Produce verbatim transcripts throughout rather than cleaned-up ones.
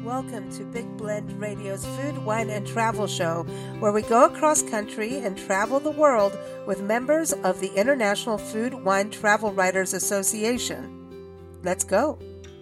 Welcome to Big Blend Radio's Food, Wine, and Travel Show, where we go across country and travel the world with members of the International Food, Wine, Travel Writers Association. Let's go.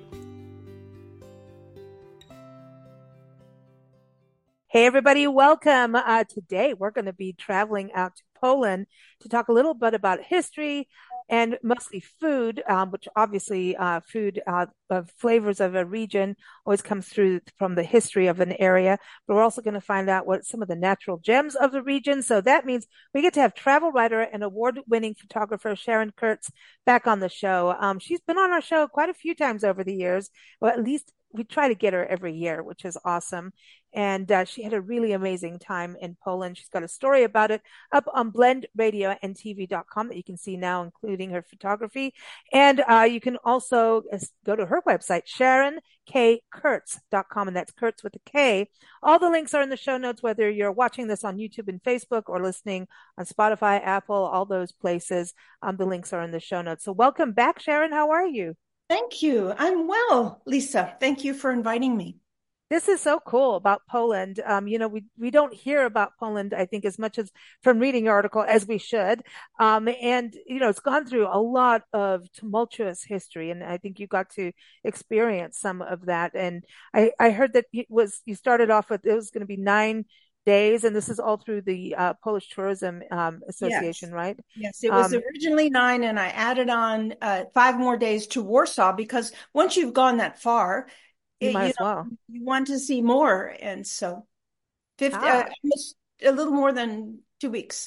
Hey, everybody, welcome. Uh, today, we're going to be traveling out to Poland to talk a little bit about history and mostly food, um, which obviously uh, food uh, of flavors of a region always comes through from the history of an area. But we're also going to find out what some of the natural gems of the region. So that means we get to have travel writer and award-winning photographer Sharon Kurtz back on the show. Um, she's been on our show quite a few times over the years, or at least we try to get her every year, which is awesome. And uh, she had a really amazing time in Poland. She's got a story about it up on blend radio and T V dot com that you can see now, including her photography. And uh, you can also go to her website, sharon k kurtz dot com, and that's Kurtz with a K. All the links are in the show notes, whether you're watching this on YouTube and Facebook or listening on Spotify, Apple, all those places. Um, the links are in the show notes. So welcome back, Sharon. How are you? Thank you. I'm well, Lisa. Thank you for inviting me. This is so cool about Poland. Um, you know, we, we don't hear about Poland, I think, as much as from reading your article as we should. Um, and, you know, it's gone through a lot of tumultuous history. And I think you got to experience some of that. And I, I heard that it was, you started off with, it was going to be nine days, and this is all through the uh, Polish Tourism um, Association, yes. right? Yes, it was um, originally nine, and I added on uh, five more days to Warsaw, because once you've gone that far, you it, might you as know, well. you want to see more. And so fifty, Ah. uh, almost a little more than two weeks.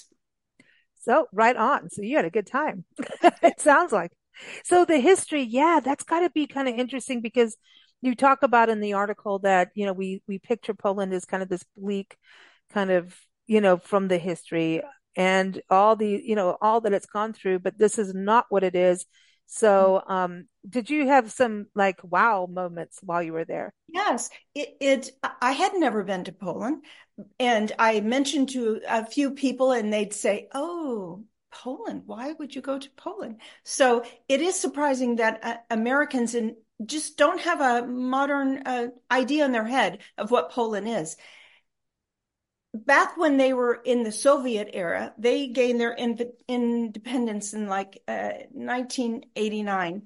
So right on. So you had a good time. It sounds like. So the history, yeah, that's got to be kind of interesting, because you talk about in the article that, you know, we, we picture Poland as kind of this bleak kind of, you know, from the history and all the, you know, all that it's gone through, but this is not what it is. So, um, did you have some like wow moments while you were there? Yes, it, it, I had never been to Poland, and I mentioned to a few people and they'd say, "Oh, Poland, why would you go to Poland?" So it is surprising that uh, Americans in, just don't have a modern uh, idea in their head of what Poland is. Back when they were in the Soviet era, they gained their in, independence in like uh, nineteen eighty-nine.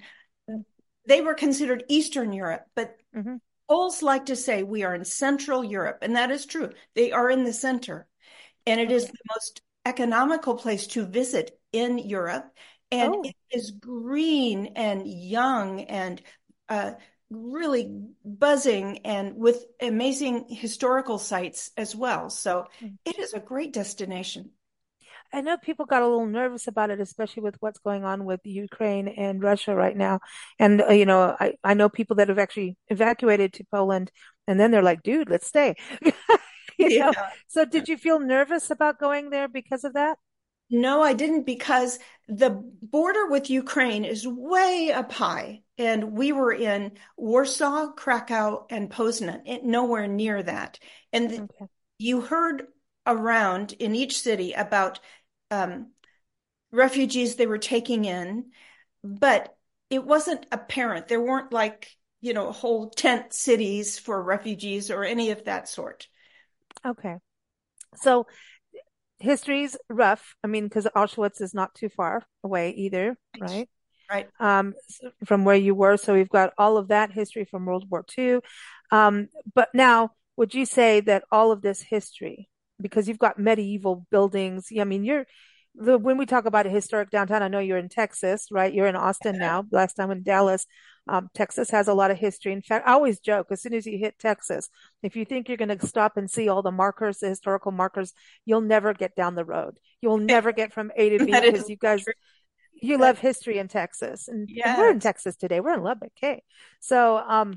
They were considered Eastern Europe, but mm-hmm. Poles like to say we are in Central Europe, and that is true. They are in the center, and it okay. is the most economical place to visit in Europe, and oh. it is green and young and uh, really buzzing, and with amazing historical sites as well. So mm-hmm. it is a great destination. I know people got a little nervous about it, especially with what's going on with Ukraine and Russia right now. And, uh, you know, I, I know people that have actually evacuated to Poland, and then they're like, dude, let's stay. you yeah. know? So did you feel nervous about going there because of that? No, I didn't, because the border with Ukraine is way up high. And we were in Warsaw, Krakow, and Poznan, nowhere near that. And the, okay. you heard around in each city about um, refugees they were taking in, but it wasn't apparent. There weren't like, you know, whole tent cities for refugees or any of that sort. Okay. So history's rough. I mean, because Auschwitz is not too far away either, right? Right. Um, from where you were. So we've got all of that history from World War Two. Um, but now, would you say that all of this history, because you've got medieval buildings, I mean, you're, the, when we talk about a historic downtown, I know you're in Texas, right? You're in Austin now. Last time in Dallas. Um, Texas has a lot of history. In fact, I always joke, as soon as you hit Texas, if you think you're going to stop and see all the markers, the historical markers, you'll never get down the road. You'll never get from A to B, because you guys, you love history in Texas. And, yes. and we're in Texas today. We're in Lubbock. Okay. So, um,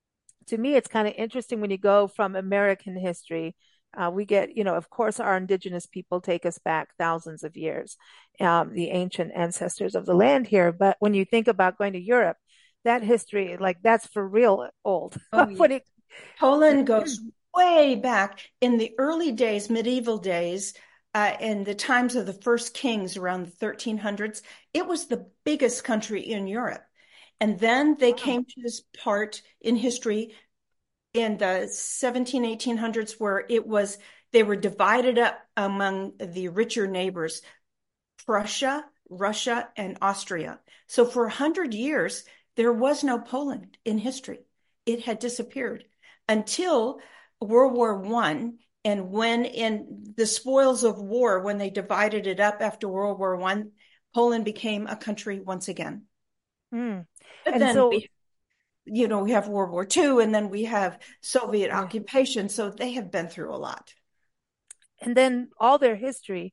to me, it's kind of interesting when you go from American history. Uh, we get, you know, of course, our indigenous people take us back thousands of years, um, the ancient ancestors of the land here. But when you think about going to Europe, that history, like that's for real old. Oh, yeah. it... Poland goes way back in the early days, medieval days, uh, in the times of the first kings around the thirteen hundreds. It was the biggest country in Europe. And then they wow. came to this part in history in the seventeen, eighteen hundreds, where it was, they were divided up among the richer neighbors, Prussia, Russia, and Austria. So for a hundred years, there was no Poland in history. It had disappeared until World War One. And when in the spoils of war, when they divided it up after World War One, Poland became a country once again. Mm. But And then so, we, you know, we have World War Two, and then we have Soviet yeah. occupation. So they have been through a lot. And then all their history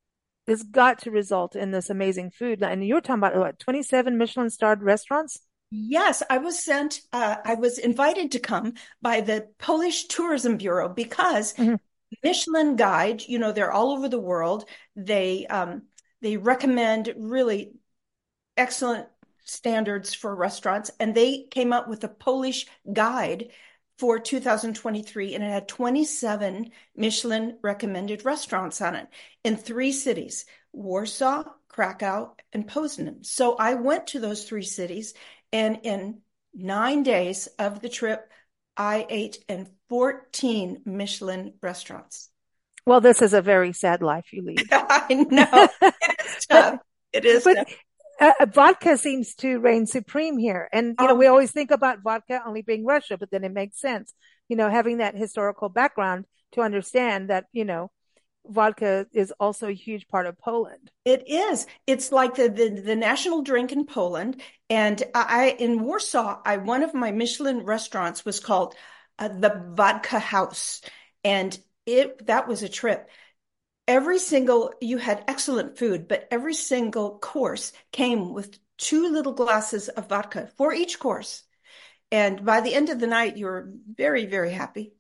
has got to result in this amazing food. And you were talking about what, twenty-seven Michelin starred restaurants? Yes, I was sent, uh, I was invited to come by the Polish Tourism Bureau because Mm-hmm. Michelin Guide, you know, they're all over the world. They um, they recommend really excellent standards for restaurants, and they came up with a Polish guide for two thousand twenty-three, and it had twenty-seven Michelin recommended restaurants on it in three cities: Warsaw, Krakow, and Poznan. So I went to those three cities, and in nine days of the trip, I ate in fourteen Michelin restaurants. Well, this is a very sad life you lead. I know. It is tough. But, It is but tough. uh, vodka seems to reign supreme here. And, you know, Um, we always think about vodka only being Russia, but then it makes sense, you know, having that historical background to understand that, you know, vodka is also a huge part of Poland. It is. It's like the, the the national drink in Poland. And I in Warsaw, I one of my Michelin restaurants was called uh, the Vodka House, and it that was a trip. Every single you had excellent food, but every single course came with two little glasses of vodka for each course. And by the end of the night, you were very, very happy.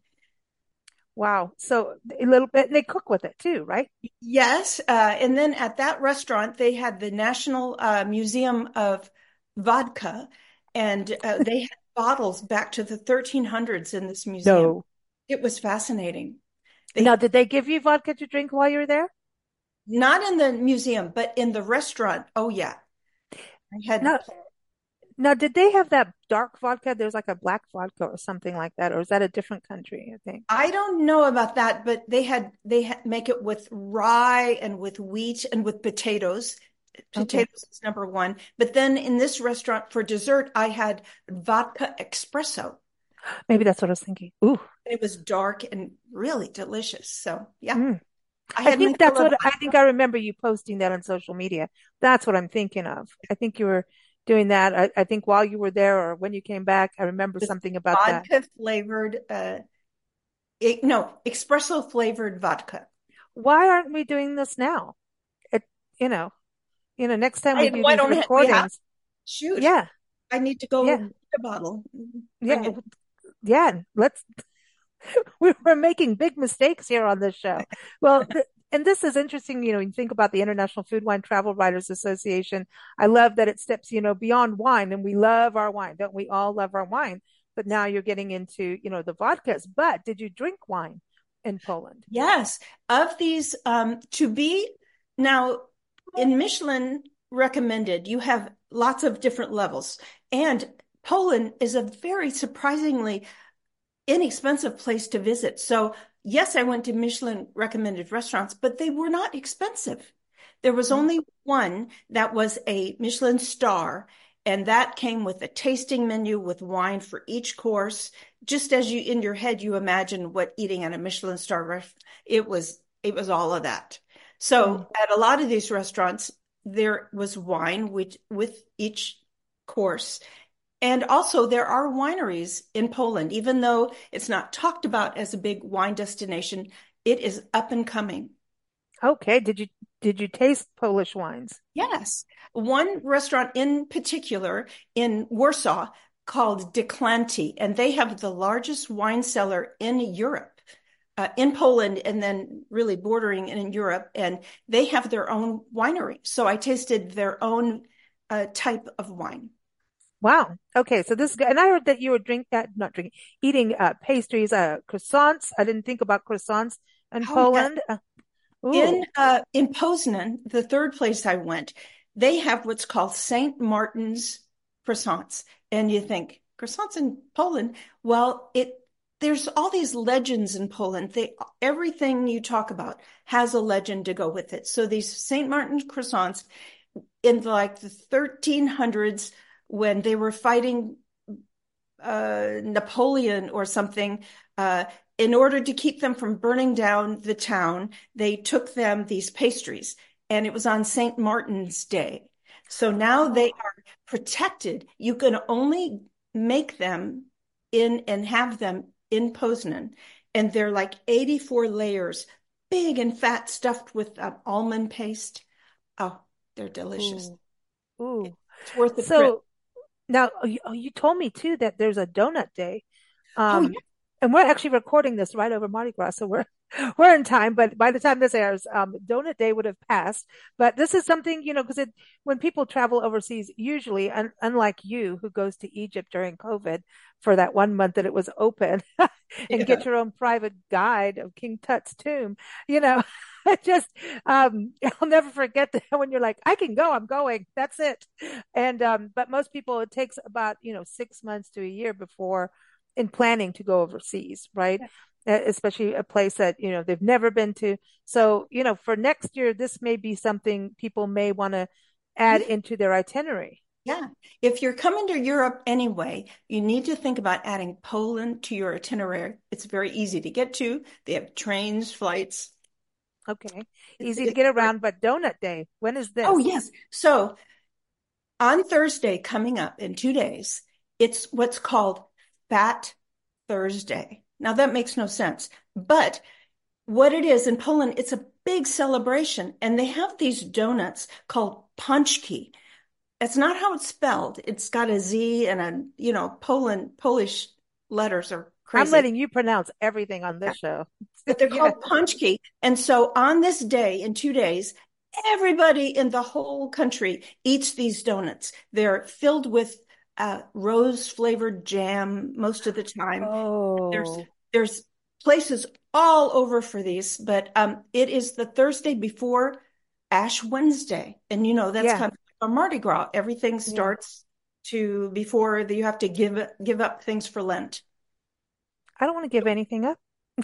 Wow. So a little bit, and they cook with it too, right? Yes, uh, and then at that restaurant, they had the National uh, Museum of Vodka, and uh, they had bottles back to the thirteen hundreds in this museum. No. It was fascinating. Now, They did they give you vodka to drink while you were there? not in the museum, but in the restaurant. Oh yeah, I had. Now, now, did they have that dark vodka? There's like a black vodka or something like that, or is that a different country, I think? I don't know about that, but they had they had, make it with rye and with wheat and with potatoes. Okay. Potatoes is number one. But then in this restaurant for dessert, I had vodka espresso. Maybe that's what I was thinking. Ooh. It was dark and really delicious. So yeah, Mm. I I had my think that's fill of what I think I remember you posting that on social media. That's what I'm thinking of. I think you were doing that. I, I think while you were there or when you came back, I remember this something about that. vodka flavored, uh, it, no, espresso flavored vodka. Why aren't we doing this now? It, you know, you know, next time we I, do why these don't we have, recordings, shoot, yeah, I need to go yeah, get a bottle. Bring yeah, it. yeah. Let's we were making big mistakes here on this show. Well, th and this is interesting, you know, when you think about the International Food Wine Travel Writers Association. I love that it steps, you know, beyond wine, and we love our wine. Don't we all love our wine? But now you're getting into, you know, the vodkas. But did you drink wine in Poland? Yes, of these, um, to be now in Michelin recommended, you have lots of different levels. And Poland is a very surprisingly inexpensive place to visit. So, yes, I went to Michelin recommended restaurants, but they were not expensive. There was Mm. only one that was a Michelin star, and that came with a tasting menu with wine for each course. Just as you in your head, you imagine what eating at a Michelin star restaurant, it was it was all of that. Mm. So at a lot of these restaurants, there was wine with with each course. And also, there are wineries in Poland. Even though it's not talked about as a big wine destination, it is up and coming. Okay. Did you did you taste Polish wines? Yes. One restaurant in particular in Warsaw called Declanty, and they have the largest wine cellar in Europe, uh, in Poland, and then really bordering in Europe. And they have their own winery. So I tasted their own uh, type of wine. Wow. Okay. So this is good. And I heard that you were drink uh, not drinking, eating uh pastries, uh croissants. I didn't think about croissants in Oh, yes. Poland. Uh, In ooh. uh, in Poznan, the third place I went, they have what's called Saint Martin's croissants. And you think, croissants in Poland? Well, it there's all these legends in Poland. They, everything you talk about has a legend to go with it. So these Saint Martin croissants in like the thirteen hundreds, when they were fighting uh, Napoleon or something, uh, in order to keep them from burning down the town, they took them these pastries, and it was on Saint Martin's Day. So now Oh. they are protected. You can only make them in and have them in Poznan, and they're like eighty-four layers, big and fat, stuffed with uh, almond paste. Oh, they're delicious. Ooh. Ooh. It's worth the trip. So now oh, you, oh, you told me too that there's a donut day. Oh, Um, yeah. and we're actually recording this right over Mardi Gras, so we're we're in time. But by the time this airs, um, Donut Day would have passed. But this is something, you know, because it when people travel overseas, usually, un unlike you who goes to Egypt during COVID for that one month that it was open, and Yeah. get your own private guide of King Tut's tomb, you know. I just um I'll never forget that when you're like, I can go, I'm going, that's it. And um, but most people it takes about, you know, six months to a year before in planning to go overseas, right? Uh, Especially a place that, you know, they've never been to. So, you know, for next year, this may be something people may want to add Yeah. into their itinerary. Yeah. If you're coming to Europe anyway, you need to think about adding Poland to your itinerary. It's very easy to get to. They have trains, flights. Okay. It's, Easy to it's get great. around, but Donut Day, when is Oh, this? yes. So on Thursday, coming up in two days, it's what's called Fat Thursday. Now, that makes no sense, but what it is in Poland, it's a big celebration, and they have these donuts called pączki. It's not how it's spelled. It's got a Z and a, you know, Poland, Polish letters are I'm crazy. letting you pronounce everything on Yeah. this show. But they're Yeah. called pączki. And so on this day, in two days, everybody in the whole country eats these donuts. They're filled with uh, rose flavored jam most of the time. There's Oh, there's places all over for these, but um, it is the Thursday before Ash Wednesday, and you know that's yeah, kind of a Mardi Gras. Everything yeah. starts to before the, you have to give give up things for Lent. I don't want to give anything up.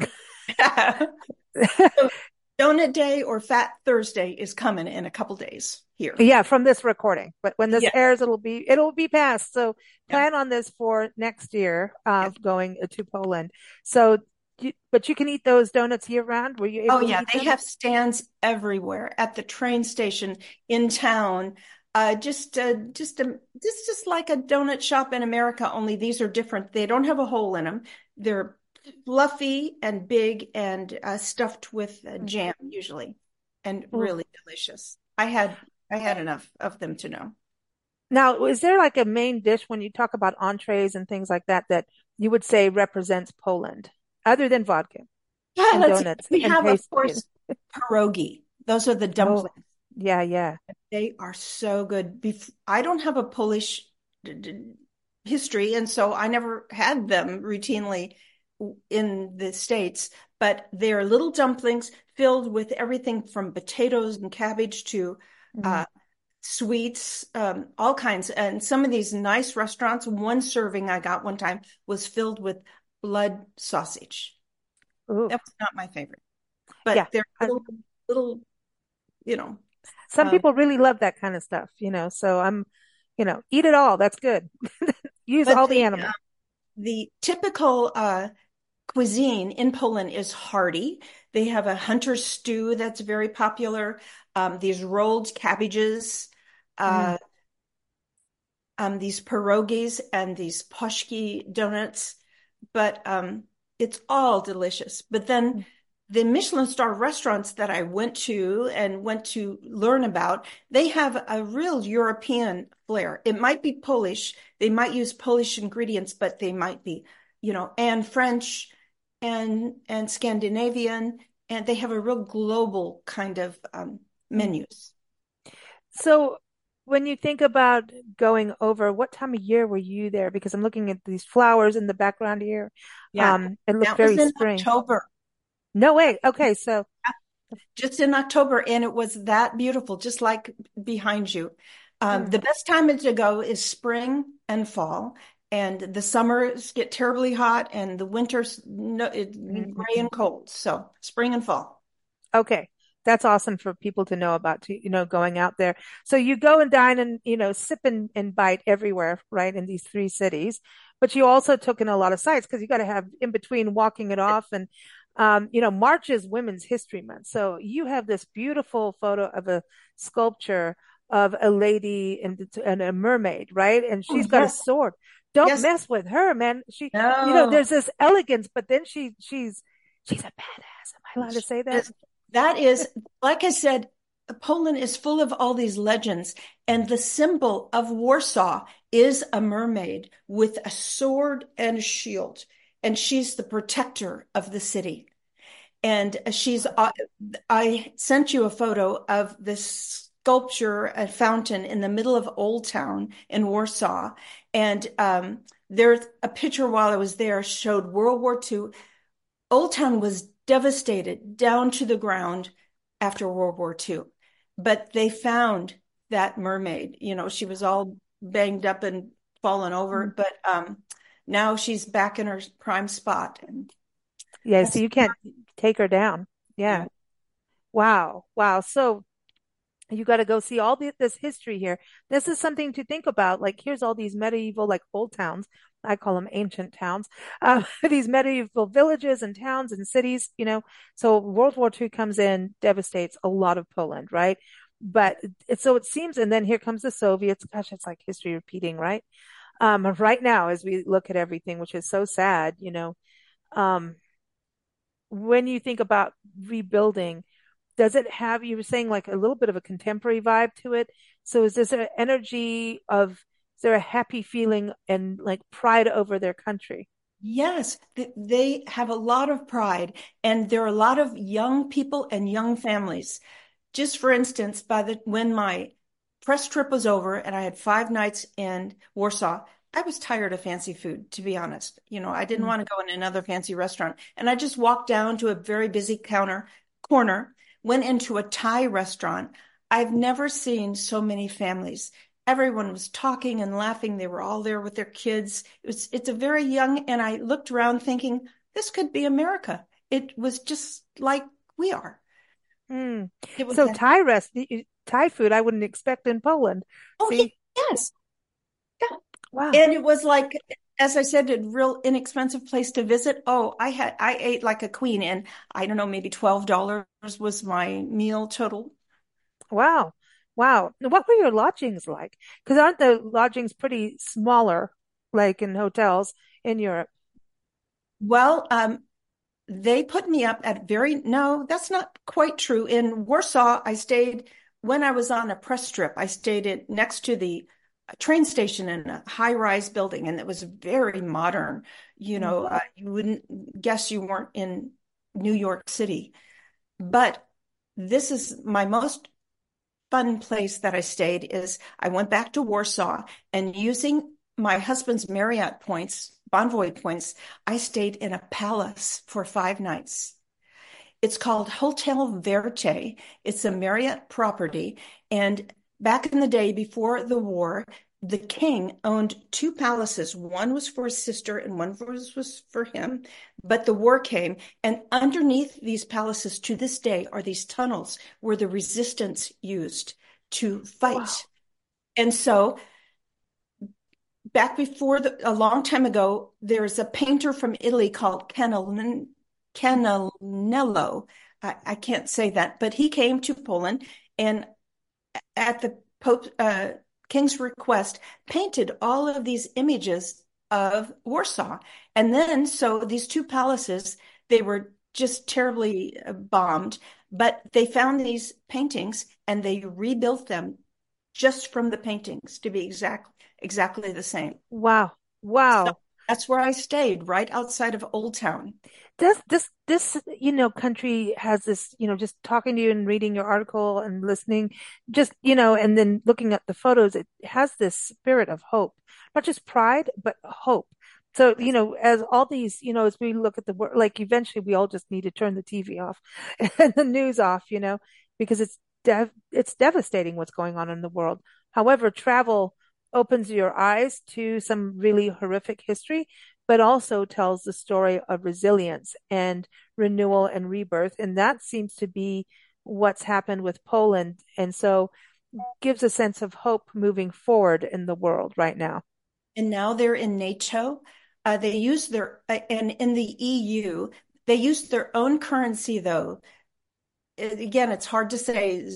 So Donut Day or Fat Thursday is coming in a couple days here. Yeah, from this recording. But when this Yeah, airs, it'll be it'll be past. So yeah, plan on this for next year yeah. of going to Poland. So, you, but you can eat those donuts year round. Were you Oh able to yeah, eat they them? have stands everywhere at the train station, in town. Uh, just, uh, just, a, just, just like a donut shop in America. Only these are different. They don't have a hole in them. They're fluffy and big and uh, stuffed with uh, Mm. jam usually, and Ooh. really delicious. I had, I had enough of them to know. Now, is there like a main dish when you talk about entrees and things like that that you would say represents Poland, other than vodka Yeah, and let's see. donuts We and have, of pastries? course, pierogi. Those are the Oh, dumplings. yeah, yeah. They are so good. Bef I don't have a Polish d d history, and so I never had them routinely in the States, but they're little dumplings filled with everything from potatoes and cabbage to Mm. uh, sweets, um, all kinds. And some of these nice restaurants, one serving I got one time was filled with blood sausage. Ooh, That was not my favorite, yeah. but they're Uh, little, little, you know, some um, people really love that kind of stuff, you know. So I'm, you know, eat it all. That's good. Use but all the the animals. The typical uh, cuisine in Poland is hearty. They have a hunter stew that's very popular. Um, these rolled cabbages, Mm. uh, um, these pierogies, and these pączki donuts. But um, it's all delicious. But then Mm. the Michelin star restaurants that I went to and went to learn about, they have a real European flair. It might be Polish. They might use Polish ingredients, but they might be, you know, and French and and Scandinavian, and they have a real global kind of um, Mm. menus. So when you think about going over, what time of year were you there? Because I'm looking at these flowers in the background here. Yeah, Um, it looked that was very in spring. October. No way. Okay, so Just in October, and it was that beautiful, just like behind you. Um, mm, the best time to go is spring and fall, and the summers get terribly hot, and the winters no, it, gray and cold. So spring and fall. Okay. That's awesome for people to know about, to, you know, going out there. So you go and dine and, you know, sip and, and bite everywhere, right, in these three cities. But you also took in a lot of sites because you got to have in between walking it off. And, um, you know, March is Women's History Month. So you have this beautiful photo of a sculpture of a lady and, and a mermaid, right? And Oh, she's got a yes, sword. Don't yes. mess with her, man. She, you know, No. there's this elegance, but then she, she's, she's a badass. Am I allowed to say that? Yes. That is, like I said, Poland is full of all these legends, and the symbol of Warsaw is a mermaid with a sword and a shield, and she's the protector of the city. And she's, uh, I sent you a photo of this sculpture, a fountain in the middle of Old Town in Warsaw. And um, there's a picture while I was there showed World War Two. Old Town was devastated down to the ground after World War Two, but they found that mermaid. You know, she was all banged up and fallen over, but um, now she's back in her prime spot. And Yeah, so that's, you can't take her down. yeah. Yeah. Wow. Wow. So you got to go see all the, this history here. This is something to think about. Like, here's all these medieval, like old towns. I call them ancient towns. Uh, these medieval villages and towns and cities, you know. So World War Two comes in, devastates a lot of Poland, right? But it, so it seems, and then here comes the Soviets. Gosh, it's like history repeating, right? Um, right now, as we look at everything, which is so sad, you know, um, when you think about rebuilding, does it have, you were saying like a little bit of a contemporary vibe to it? So is this an energy of, is there a happy feeling and like pride over their country? Yes, they have a lot of pride, and there are a lot of young people and young families. Just for instance, by the when my press trip was over and I had five nights in Warsaw, I was tired of fancy food, to be honest. You know, I didn't Mm. want to go in another fancy restaurant. And I just walked down to a very busy counter corner, went into a Thai restaurant. I've never seen so many families. Everyone was talking and laughing. They were all there with their kids. It was, it's a very young, and I looked around thinking, this could be America. It was just like we are. Mm. It was So a, Thai rest, Thai food, I wouldn't expect in Poland. oh, See? yes. Yeah. Wow. And it was like, as I said, a real inexpensive place to visit. Oh, I had, I ate like a queen, and I don't know, maybe twelve dollars was my meal total. Wow. Wow. What were your lodgings like? Because aren't the lodgings pretty smaller, like in hotels in Europe? Well, um, they put me up at very, no, that's not quite true. In Warsaw, I stayed when I was on a press trip. I stayed in, next to the train station in a high-rise building, and it was very modern. You Mm. know, uh, you wouldn't guess you weren't in New York City. But this is my most fun place that I stayed is I went back to Warsaw, and using my husband's Marriott points, Bonvoy points, I stayed in a palace for five nights. It's called Hotel Verte. It's a Marriott property. And back in the day before the war, the king owned two palaces. One was for his sister and one was, was for him. But the war came, and underneath these palaces to this day are these tunnels where the resistance used to Wow. fight. And so back before the, a long time ago, there's a painter from Italy called Canel, Canello. I, I can't say that, but he came to Poland and at the Pope uh, King's request painted all of these images of Warsaw. And then, so these two palaces, they were just terribly uh, bombed, but they found these paintings and they rebuilt them just from the paintings to be exact, exactly the same. Wow. So Wow. that's where I stayed, right outside of Old Town. This, this, this, you know, country has this, you know, just talking to you and reading your article and listening, just, you know, and then looking at the photos, it has this spirit of hope, not just pride, but hope. So, you know, as all these, you know, as we look at the world, like eventually we all just need to turn the T V off and the news off, you know, because it's dev it's devastating what's going on in the world. However, travel opens your eyes to some really horrific history, but also tells the story of resilience and renewal and rebirth. And that seems to be what's happened with Poland. And so gives a sense of hope moving forward in the world right now. And now they're in NATO. Uh, they use their, uh, and in the E U, they use their own currency, though. Again, it's hard to say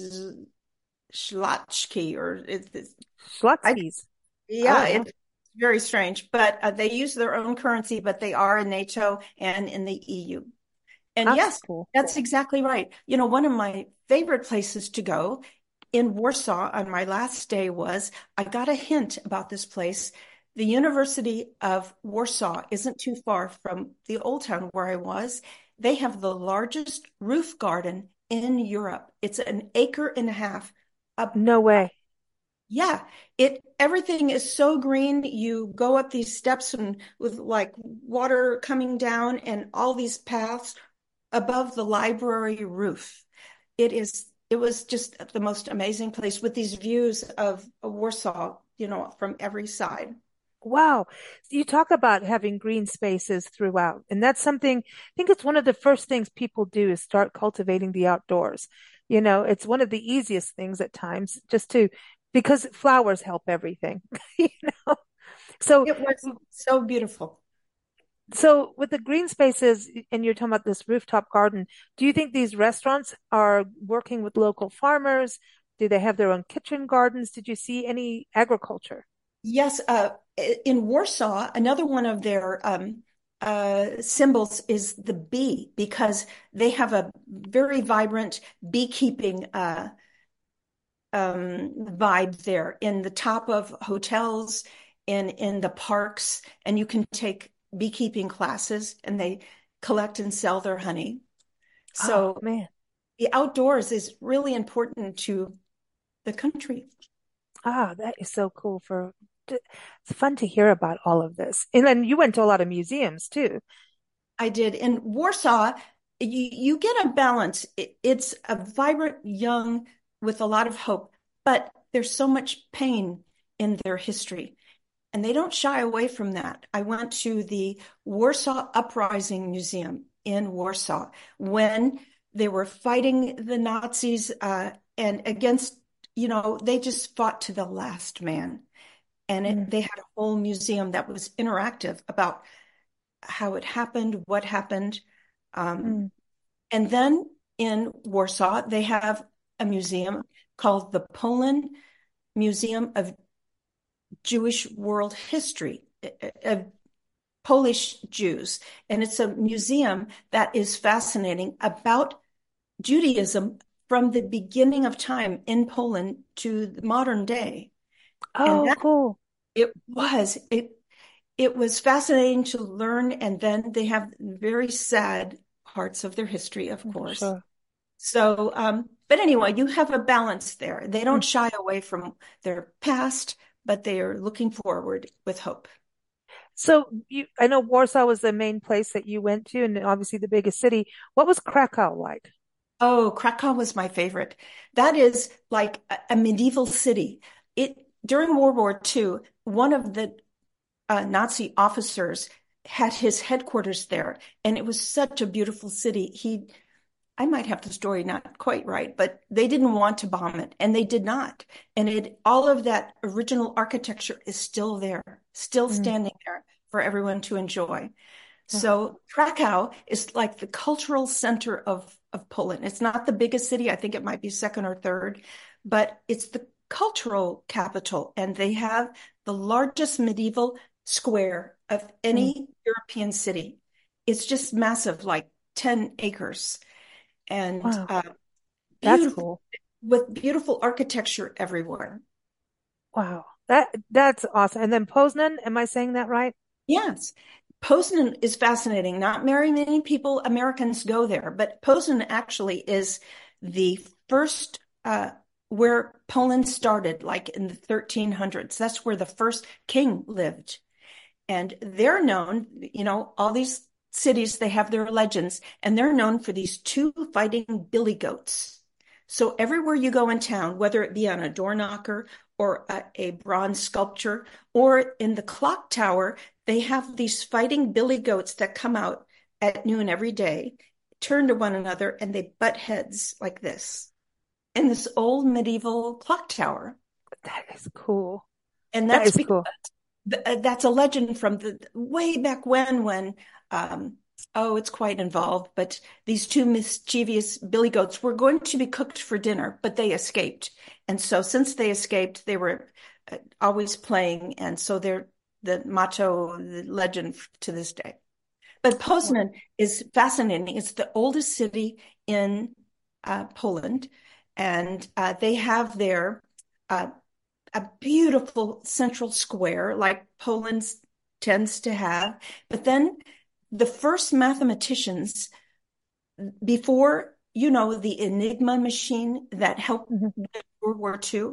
Zlotski or it's, Schlotzskis. yeah, it's very strange, but uh, they use their own currency, but they are in NATO and in the E U. And That's yes, cool. that's exactly right. You know, one of my favorite places to go in Warsaw on my last day was, I got a hint about this place. The University of Warsaw isn't too far from the Old Town where I was. They have the largest roof garden in Europe. It's an acre and a half. Up, no way. Yeah, it everything is so green. You go up these steps and with like water coming down and all these paths above the library roof. It is it was just the most amazing place with these views of, of Warsaw, you know, from every side. Wow. You talk about having green spaces throughout, and that's something, I think it's one of the first things people do is start cultivating the outdoors. You know, it's one of the easiest things at times just to, because flowers help everything, you know? So it was so beautiful. So with the green spaces, and you're talking about this rooftop garden, do you think these restaurants are working with local farmers? Do they have their own kitchen gardens? Did you see any agriculture? Yes, uh, in Warsaw, another one of their um, uh, symbols is the bee, because they have a very vibrant beekeeping uh, um, vibe there in the top of hotels, in in the parks, and you can take beekeeping classes, and they collect and sell their honey. So, oh, man, the outdoors is really important to the country. Ah, that is so cool. For it's fun to hear about all of this. And then you went to a lot of museums too. I did. In Warsaw, you, you get a balance. It, it's a vibrant, young, with a lot of hope, but there's so much pain in their history, and they don't shy away from that. I went to the Warsaw Uprising Museum in Warsaw when they were fighting the Nazis uh, and against, you know, they just fought to the last man. And it, Mm. they had a whole museum that was interactive about how it happened, what happened. Um, Mm. and then in Warsaw, they have a museum called the Poland Museum of Jewish World History, of Polish Jews. And it's a museum that is fascinating about Judaism from the beginning of time in Poland to the modern day. And Oh, that cool. it was, it it was fascinating to learn. And then they have very sad parts of their history, of I'm course. sure. So, um, but anyway, you have a balance there. They don't Mm. shy away from their past, but they are looking forward with hope. So you, I know Warsaw was the main place that you went to, and obviously the biggest city. What was Krakow like? Oh, Krakow was my favorite. That is like a, a medieval city. It during World War Two, one of the uh, Nazi officers had his headquarters there, and it was such a beautiful city. He, I might have the story not quite right, but they didn't want to bomb it, and they did not. And it, all of that original architecture is still there, still Mm. standing there for everyone to enjoy. So Krakow is like the cultural center of, of Poland. It's not the biggest city. I think it might be second or third, but it's the cultural capital. And they have the largest medieval square of Mm. any European city. It's just massive, like ten acres. And Wow, uh, that's beautiful, cool. with beautiful architecture everywhere. Wow, that that's awesome. And then Poznan, am I saying that right? Yes. Poznan is fascinating. Not very many people, Americans, go there, but Poznan actually is the first uh, where Poland started, like in the thirteen hundreds. That's where the first king lived. And they're known, you know, all these cities, they have their legends, and they're known for these two fighting billy goats. So everywhere you go in town, whether it be on a door knocker or a, a bronze sculpture, or in the clock tower, they have these fighting billy goats that come out at noon every day, turn to one another, and they butt heads like this in this old medieval clock tower. That is cool. And That that's is because cool. that's a legend from the way back when, when, um, oh, it's quite involved, but these two mischievous billy goats were going to be cooked for dinner, but they escaped. And so since they escaped, they were uh, always playing. And so they're the motto, the legend to this day. But Poznan is fascinating. It's the oldest city in uh, Poland, and uh, they have their uh, a beautiful central square like Poland tends to have. But then the first mathematicians before, you know, the Enigma machine that helped mm-hmm. World War Two,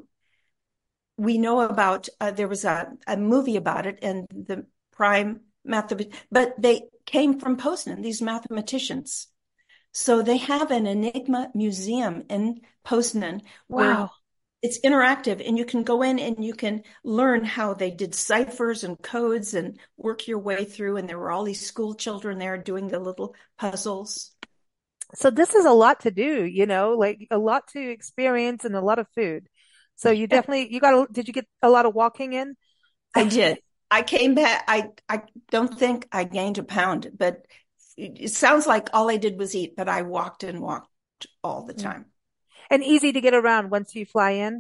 we know about, uh, there was a, a movie about it, and the prime math, but they came from Poznan, these mathematicians. So they have an Enigma museum in Poznan where wow. It's interactive, and you can go in and you can learn how they did ciphers and codes and work your way through. And there were all these school children there doing the little puzzles. So this is a lot to do, you know, like a lot to experience and a lot of food. So you definitely, you got, did you get a lot of walking in? I did. I came back. I, I don't think I gained a pound, but it sounds like all I did was eat, but I walked and walked all the time. And easy to get around once you fly in?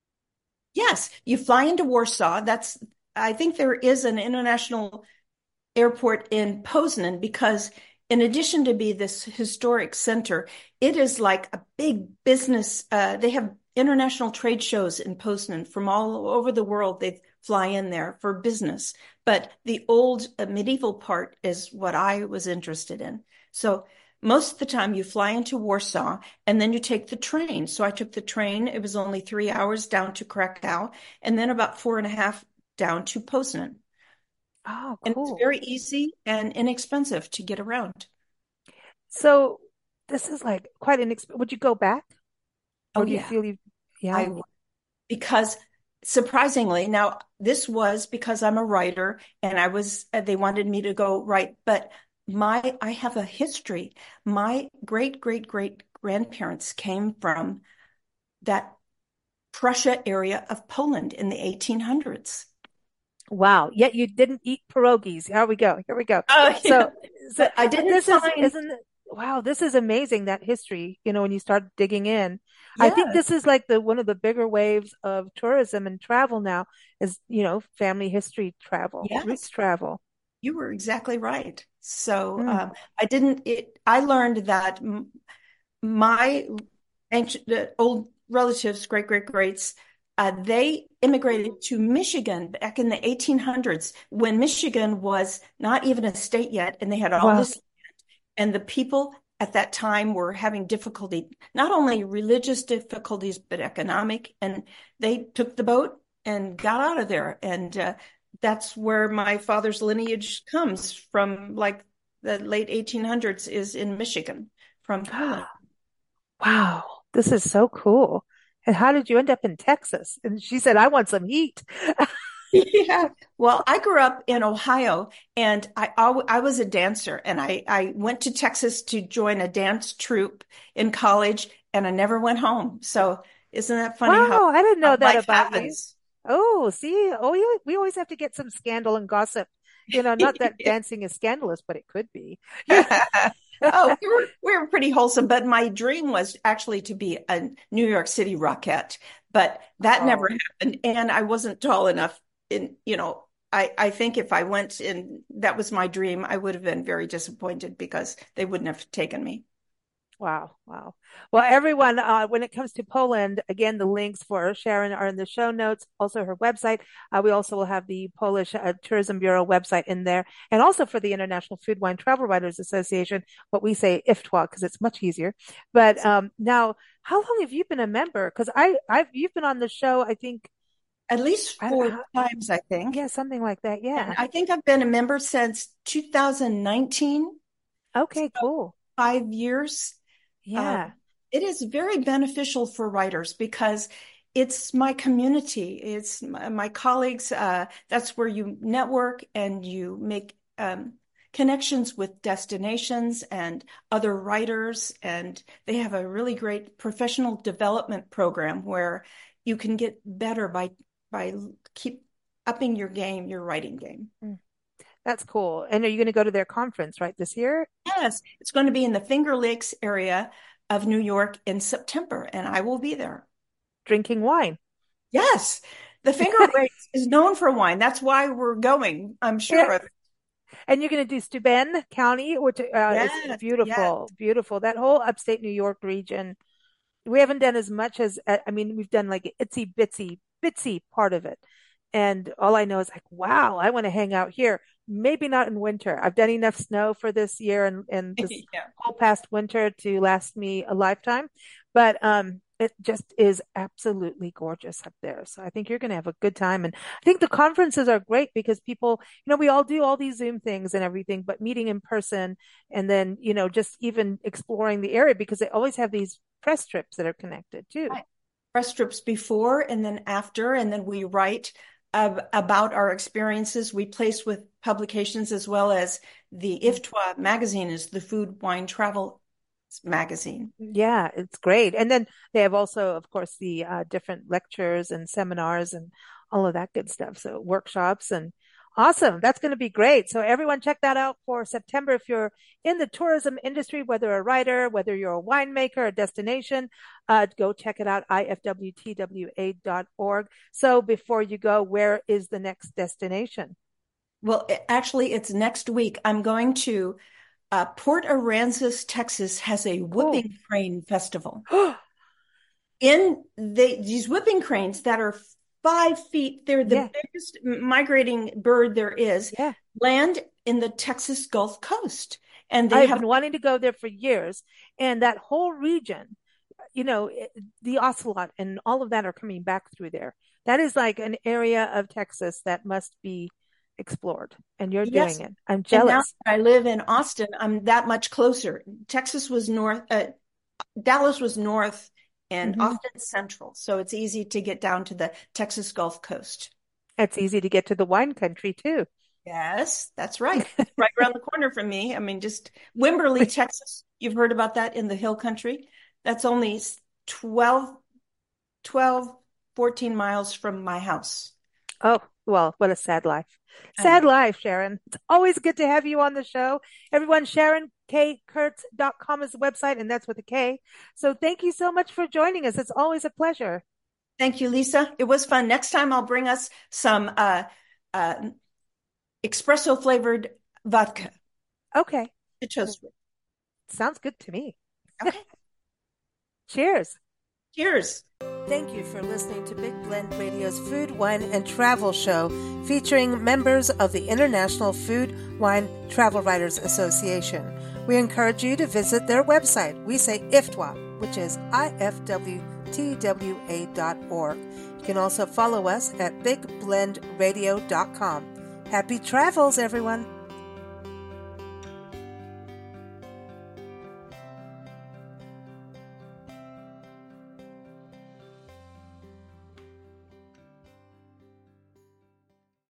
Yes, you fly into Warsaw. That's, I think there is an international airport in Poznan because in addition to be this historic center, it is like a big business. Uh, they have international trade shows in Poznan from all over the world. They fly in there for business. But the old uh, medieval part is what I was interested in. So most of the time you fly into Warsaw and then you take the train. So I took the train. It was only three hours down to Krakow and then about four and a half down to Poznan. Oh, cool. And it's very easy and inexpensive to get around. So this is like quite an experience. Would you go back? Or oh, do yeah. you feel you, yeah. I, because surprisingly, now this was because I'm a writer and I was, they wanted me to go write, but my, I have a history. My great, great, great grandparents came from that Prussia area of Poland in the eighteen hundreds. Wow. Yet you didn't eat pierogies. Here we go. Here we go. Oh, yeah. So, so I didn't this find... is, isn't it, wow, this is amazing, that history, you know, when you start digging in. Yeah. I think this is like the, one of the bigger waves of tourism and travel now is, you know, family history travel, yes. roots travel. You were exactly right. So mm. um, I didn't, it, I learned that m- my ancient, uh, old relatives, great, great, greats, uh, they immigrated to Michigan back in the eighteen hundreds when Michigan was not even a state yet. And they had all wow. this land. And the people at that time were having difficulty, not only religious difficulties, but economic. And they took the boat and got out of there. And uh, that's where my father's lineage comes from, like the late eighteen hundreds is in Michigan from Poland. Wow, this is so cool. And how did you end up in Texas? And she said, I want some heat. Yeah. Well, I grew up in Ohio and I I was a dancer and I, I went to Texas to join a dance troupe in college and I never went home. So isn't that funny? Wow, how I didn't know that about happens. you. Oh, see, oh, you, we always have to get some scandal and gossip. You know, not that dancing is scandalous, but it could be. Oh, we were, we were pretty wholesome, but my dream was actually to be a New York City Rockette, but that oh. never happened. And I wasn't tall enough. In, you know, I, I think if I went in, that was my dream, I would have been very disappointed because they wouldn't have taken me. Wow. Wow. Well, everyone, uh, when it comes to Poland, again, the links for Sharon are in the show notes, also her website. Uh, we also will have the Polish uh, Tourism Bureau website in there. And also for the International Food, Wine, Travel Writers Association, what we say I F T W A, because it's much easier. But um, now, how long have you been a member? Because I, I've, you've been on the show, I think, at least four I, times, I think. Yeah, something like that. Yeah. And I think I've been a member since two thousand nineteen. Okay, so cool. Five years. Yeah. Uh, it is very beneficial for writers because it's my community. It's my, my colleagues. Uh, that's where you network and you make um, connections with destinations and other writers. And they have a really great professional development program where you can get better by by keep upping your game, your writing game. Mm. That's cool. And are you going to go to their conference right this year? Yes, it's going to be in the Finger Lakes area of New York in September, and I will be there. Drinking wine. Yes, the Finger Lakes is known for wine. That's why we're going, I'm sure. Yes. And you're going to do Steuben County, which uh, yes, is beautiful, yes. beautiful. That whole upstate New York region. We haven't done as much as, I mean, we've done like itsy bitsy, bitsy part of it. And all I know is like, wow, I want to hang out here. Maybe not in winter. I've done enough snow for this year and, and this yeah. whole past winter to last me a lifetime. But um, it just is absolutely gorgeous up there. So I think you're going to have a good time. And I think the conferences are great because people, you know, we all do all these Zoom things and everything, but meeting in person and then, you know, just even exploring the area because they always have these press trips that are connected too. Right. Press trips before and then after, and then we write uh, about our experiences. We place with publications as well as the I F T W A magazine is the Food, Wine, Travel magazine. Yeah, it's great. And then they have also, of course, the uh, different lectures and seminars and all of that good stuff. So workshops and awesome. That's going to be great. So everyone check that out for September. If you're in the tourism industry, whether a writer, whether you're a winemaker, a destination, uh, go check it out, I F W T W A dot org. So before you go, where is the next destination? Well, actually, it's next week. I'm going to uh, Port Aransas, Texas has a whooping cool. crane festival. in the, these whooping cranes that are five feet. They're the yeah. biggest migrating bird there is. Yeah. Land in the Texas Gulf Coast. And they I've have been wanting to go there for years. And that whole region, you know, the ocelot and all of that are coming back through there. That is like an area of Texas that must be explored. And you're yes. doing it. I'm jealous. And now I live in Austin. I'm that much closer. Texas was north, uh, Dallas was north. And mm-hmm. Austin Central. So it's easy to get down to the Texas Gulf Coast. It's easy to get to the wine country too. Yes, that's right. It's right around the corner from me. I mean, just Wimberley, Texas. You've heard about that in the hill country. That's only twelve, twelve, fourteen miles from my house. Oh, well, what a sad life. Sad life, Sharon. It's always good to have you on the show. Everyone, Sharon K Kurtz dot com is the website, and that's with a K. So thank you so much for joining us. It's always a pleasure. Thank you, Lisa. It was fun. Next time I'll bring us some uh, uh, espresso flavored vodka. Okay. To toast with. Sounds good to me. Okay. Cheers. Cheers. Thank you for listening to Big Blend Radio's Food, Wine, and Travel Show featuring members of the International Food, Wine, Travel Writers Association. We encourage you to visit their website. We say I F T W A, which is I F W T W A dot org. You can also follow us at big blend radio dot com. Happy travels, everyone!